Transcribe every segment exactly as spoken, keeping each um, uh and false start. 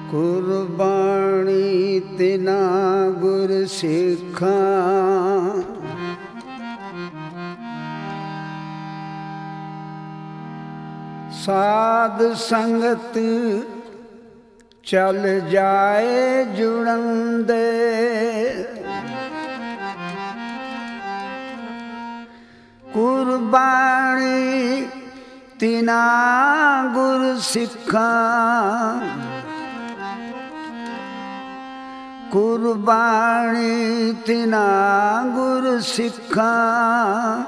ਕੁਰਬਾਨੀ ਤਿਨਾ ਗੁਰ ਸਿੱਖਾਂ, ਸਾਧ ਸੰਗਤ ਚਲ ਜਾਏ ਜੁੜਨ ਦੇ, ਕੁਰਬਾਨੀ ਤਿਨਾ ਗੁਰ ਸਿੱਖਾਂ, ਕੁਰਬਾਨੀ ਤਿਨਾ ਗੁਰ ਸਿੱਖਾਂ,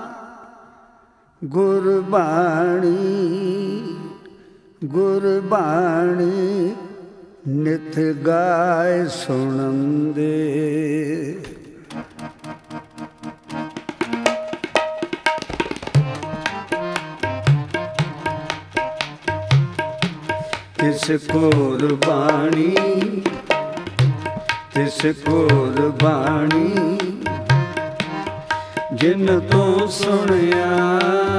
ਗੁਰਬਾਣੀ ਗੁਰਬਾਣੀ ਨਿਤ ਗਾਏ ਸੁਣਨ ਦੇ। ਤਿਸ ਕੁਰਬਾਣੀ ਤਿਸ ਕੁਰਬਾਣੀ ਜਿਨ ਤੋਂ ਸੁਣਿਆ,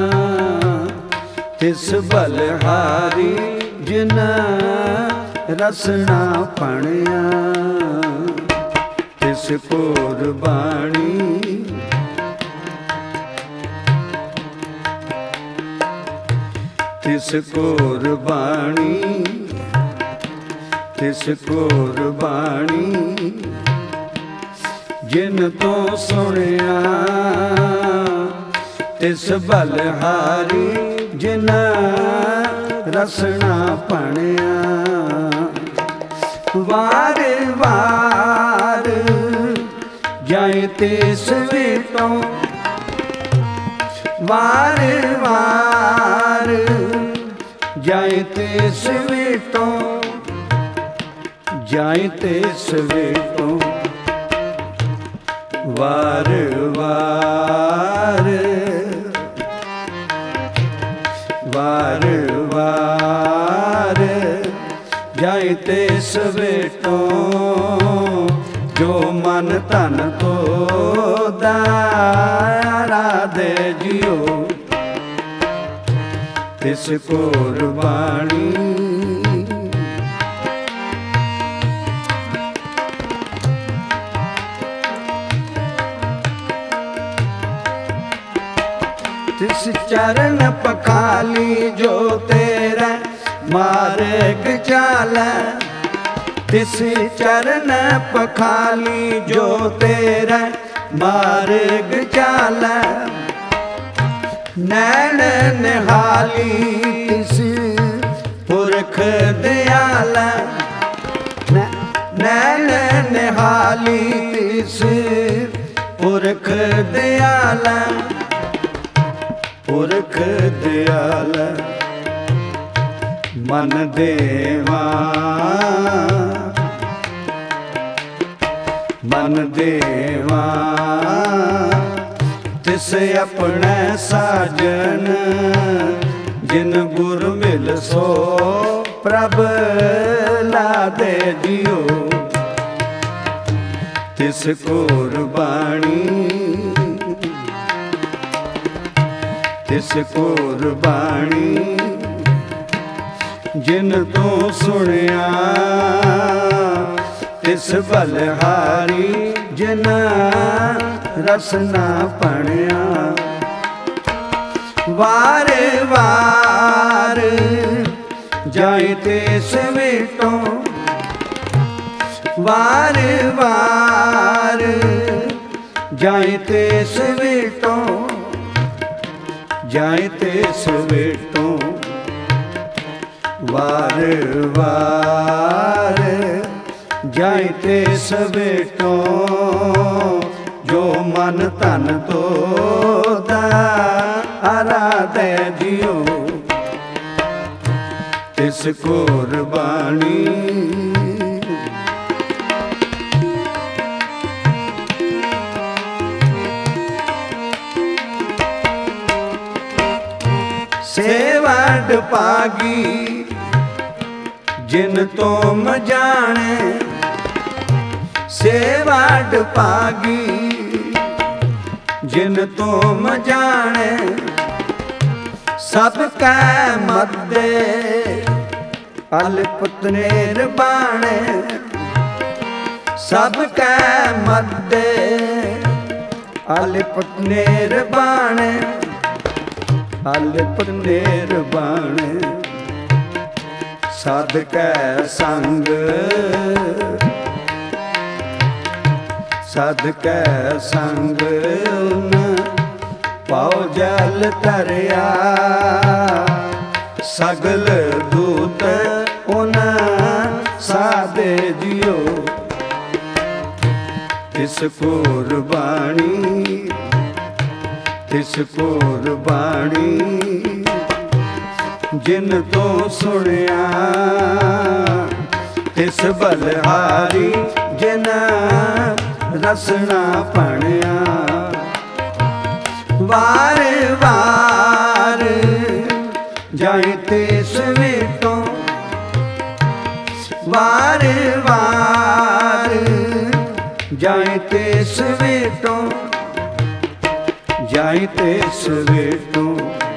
ਤਿਸ ਬਲਿਹਾਰੀ ਜਿਨ ਰਸਨਾ ਪਣਿਆ। ਤਿਸ ਕੁਰਬਾਣੀ ਤਿਸ ਕੁਰਬਾਣੀ ਤਿਸ ਕੁਰਬਾਣੀ ਜਿਨ ਤੋਂ ਸੁਣਿਆ, ਤਿਸ ਬਲਿਹਾਰੀ ਜਿਨ ਰਸਨਾ ਪਣਿਆ। ਵਾਰ ਵਾਰ ਜਾਏ ਤਿਸ ਵਿਟੋਂ, ਵਾਰ ਵਾਰ ਜਾਏ ਤਿਸ ਵਿਟੋਂ, ਜਾਏ ਤਿਸ ਵਿਟੋਂ। ਵਾਰ ਵਾਰ ਵਾਰ ਵਾਰ ਜਾਏ ਤਿਸ ਵਿਟੋਂ, ਜੋ ਮਨ ਤਨ ਤੋ ਦਾਰਾ ਦੇ ਜਿਉ। ਤਿਸ ਕੁਰਬਾਨੀ ਤਿਸ ਚਰਨ ਪਖਾਲੀ ਜੋ ਤੇਰਾ ਮਾਰਗ ਚਾਲੈ। ਤਿਸ ਚਰਨ ਪਖਾਲੀ ਜੋ ਤੇਰਾ ਮਾਰਗ ਚਾਲੈ। ਨੈਣ ਨਿਹਾਲੀ ਤਿਸ ਪੁਰਖ ਦਿਆਲੈ। ਨੈਣ ਨਿਹਾਲੀ ਤਿਸ ਪੁਰਖ ਦਿਆਲੈ। ਪੁਰਖ ਦਿਆਲੈ ਮਨ ਦੇਵਾ, ਮਨ ਦੇਵਾ ਤਿਸ ਆਪਣੇ ਸਾਜਨ। ਜਿਨ ਗੁਰ ਮਿਲ ਸੋ ਪ੍ਰਭ ਲਾਦੇ ਜਿਉ। ਤਿਸ ਕੁਰਬਾਨੀ ਤਿਸ ਕੁਰਬਾਨੀ ਜਿਨ ਤੋਂ ਸੁਣਿਆ, ਤਿਸ ਬਲਿਹਾਰੀ ਜਿਨ ਰਸਨਾ ਪਣਿਆ। ਵਾਰ ਵਾਰ ਜਾਏ ਤਿਸ ਵਿਟੋਂ, ਵਾਰ ਵਾਰ ਜਾਏ ਤਿਸ ਵਿਟੋਂ, ਜਾਏ ਤਿਸ ਵਿਟੋਂ। ਵਾਰ ਵਾਰ ਜਾਏ ਤਿਸ ਵਿਟੋਂ, ਜੋ ਮਨ ਤਨ ਤੋ ਦਾਰਾ ਦੇ ਜਿਉ। ਤਿਸ ਕੁਰਬਾਨੀ ਸੇਵਡ ਭਾਗੀ ਜਿਨ ਤੋਮ ਜਾਣੇ। ਸੇਵਡ ਭਾਗੀ ਜਿਨ ਤੋਮ ਜਾਣੇ। ਸਭ ਕੈ ਮੱਦੇ ਅਲਪਤ ਨਿਰਬਾਣ ਸਭ ਕੈ ਮੱਦੇ ਅਲਪਤ ਨਿਰਬਾਣ ਅਲਪਤ ਨਿਰਬਾਣ ਸਾਧ ਕੈ ਸੰਗ ਸਾਧ ਕੈ ਸੰਗ ਪਾਉ ਜਲ ਧਰਿਆ ਸਗਲ ਦੂਤ ਉਨ ਸਾਧੇ ਜਿਉ ਤਿਸ ਕੁਰਬਾਣੀ ਤਿਸ ਕੁਰਬਾਣੀ ਜਿਨ ਤੋਂ ਸੁਣਿਆ ਤਿਸ ਬਲਿਹਾਰੀ ਜਿਨ ਰਸਨਾ ਪਣਿਆ ਵਾਰ ਵਾਰ ਜਾਇ ਤਿਸ ਵੇਟੋਂ ਵਾਰ ਵਾਰ ਜਾਇ ਤਿਸ ਵੇਟੋਂ ਜਾਇ ਤਿਸ ਵੇਟੋਂ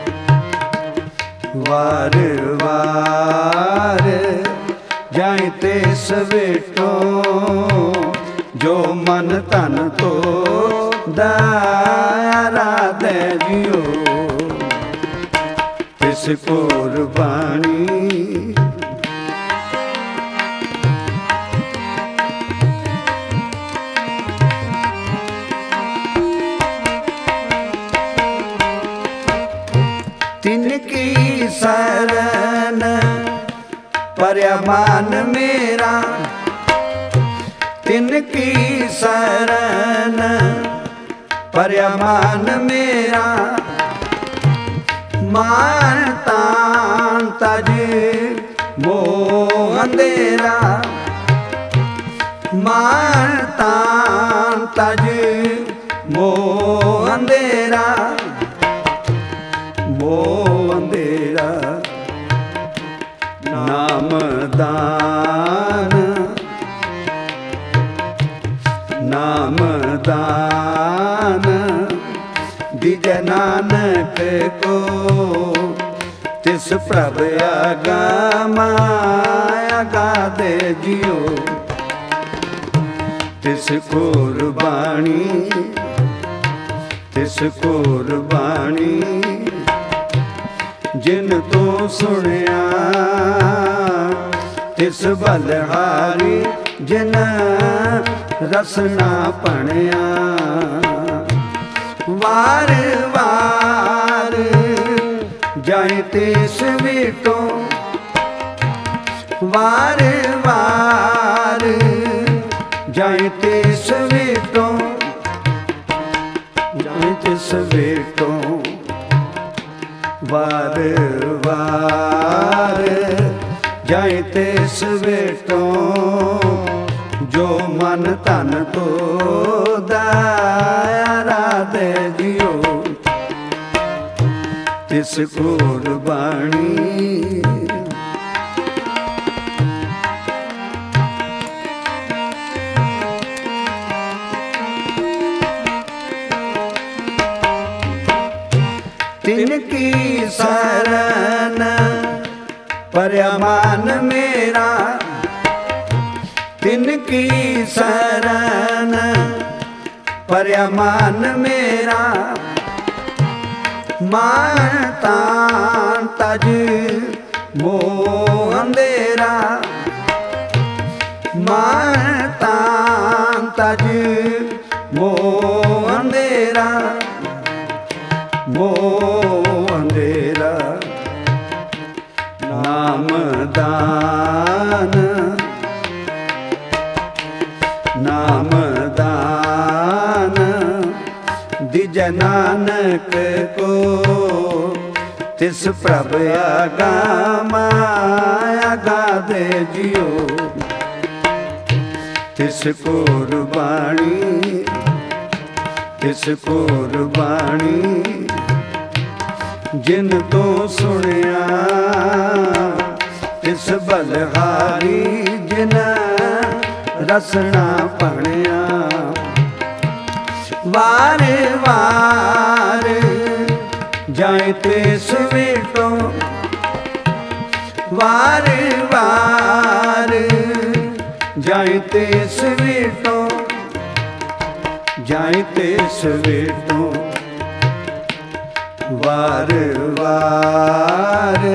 ਵਾਰ ਵਾਰ ਜਾਇ ਤਿਸ ਵੇਟੋਂ ਜੋ ਮਨ ਤਨ ਤੋ ਦਾਰਾ ਦੇ ਜਿਉ ਤਿਸ ਕੁਰਬਾਨੀ ਤਿਨ ਕੀ ਸਰਨ ਪਰਿਆ ਮਨ ਮੇਰਾ ਤਿਨ ਕੀ ਸਰਨ ਪਰਿਆ ਮਨ ਮੇਰਾ ਮਾਨ ਤਾਨ ਤਜ ਮੋਹ ਅੰਧੇਰਾ ਮਾਨ ਤਾਨ ਤਜ ਮੋਹ ਅੰਧੇਰਾ ਮੋਹ ਅੰਧੇਰਾ ਨਾਮ ਦਾਨ ਨਾਮ ਦਾਨ ਦਿਜੈ ਨਾਨਕ ਕੋ ਤਿਸ ਪ੍ਰਭ ਆਗਮਾ ਆਗਾਦੇ ਜਿਉ ਤਿਸ ਕੁਰਬਾਣੀ ਤਿਸ ਕੁਰਬਾਣੀ ਜਿਨ ਤੋਂ ਸੁਣਿਆ ਤਿਸ ਬਲਿਹਾਰੀ ਜਿਨ ਰਸਨਾ ਪਣਿਆ ਵਾਰ ਵਾਰ ਜਾਇ ਤਿਸ ਵੇਟੋਂ ਵਾਰ ਵਾਰ ਜਾਇ ਤਿਸ ਵੇਟੋਂ ਜਾਇ ਤਿਸ ਵੇਟੋਂ ਵਾਰ ਵਾਰ ਜਾਇ ਤਿਸ ਵੇਟੋਂ ਜੋ ਮਨ ਤਨ ਤੋ ਦਾਰਾ ਦੇ ਜਿਉ ਤਿਸ ਕੁਰਬਾਣੀ ਤਿਨ ਕੀ ਸਰਨ ਪਰਿਆ ਮਨ ਮੇਰਾ ਤਿਨ ਕੀ ਸਰਨ ਪਰਿਆ ਮਨ ਮੇਰਾ ਮਾਨ ਤਾਨ ਤਜ ਮੋਹ ਅੰਧੇਰਾ ਮਾਨ ਤਾਨ ਤਜ ਮੋਹ ਅੰਧੇਰਾ ਮੋਹ ਅੰਧੇਰਾ ਨਾਮ ਦਾਨ ਨਾਮ ਦਾਨ ਦਿਜੈ ਨਾਨਕ ਕੋ ਤਿਸ ਪ੍ਰਭ ਆਗਮਾ ਆਗਾਦੇ ਜਿਉ ਤਿਸ ਕੁਰਬਾਣੀ ਤਿਸ ਕੁਰਬਾਣੀ ਜਿਨ ਤੋਂ ਸੁਣਿਆ ਤਿਸ ਬਲਿਹਾਰੀ ਜਿਨ ਰਸਨਾ ਪਣਿਆ ਵਾਰ ਵਾਰ ਜਾਇ ਤਿਸ ਵੇਟੋਂ ਵਾਰ ਵਾਰ ਜਾਇ ਤੇ ਸਵੇਟੋ ਜਾਇ ਤੇ ਸਵੇਟੋ ਵਾਰ ਵਾਰ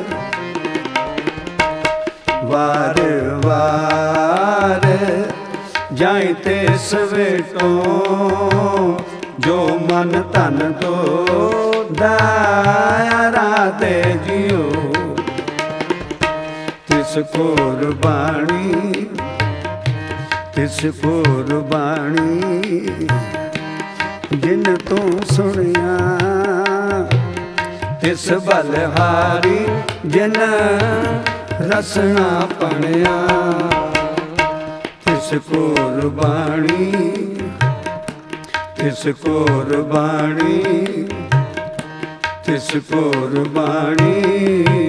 ਵਾਰ ਵਾਰ ਜਾਇ ਤੇ ਸਵੇਟੋ ਜੋ ਮਨ ਧਨ ਤੋ ਦਾਰਾ ਤੇ ਜਿਉ ਤਿਸ ਕੁਰਬਾਨੀ ਤਿਸ ਕੁਰਬਾਨੀ ਜਿਨ ਤੂੰ ਸੁਣਿਆ ਤਿਸ ਬਲਹਾਰੀ ਜਿਨ ਰਸਨਾ ਪਣਿਆ ਤਿਸ ਕੁਰਬਾਨੀ ਤਿਸ ਕੁਰਬਾਨੀ ਤਿਸ ਕੁਰਬਾਨੀ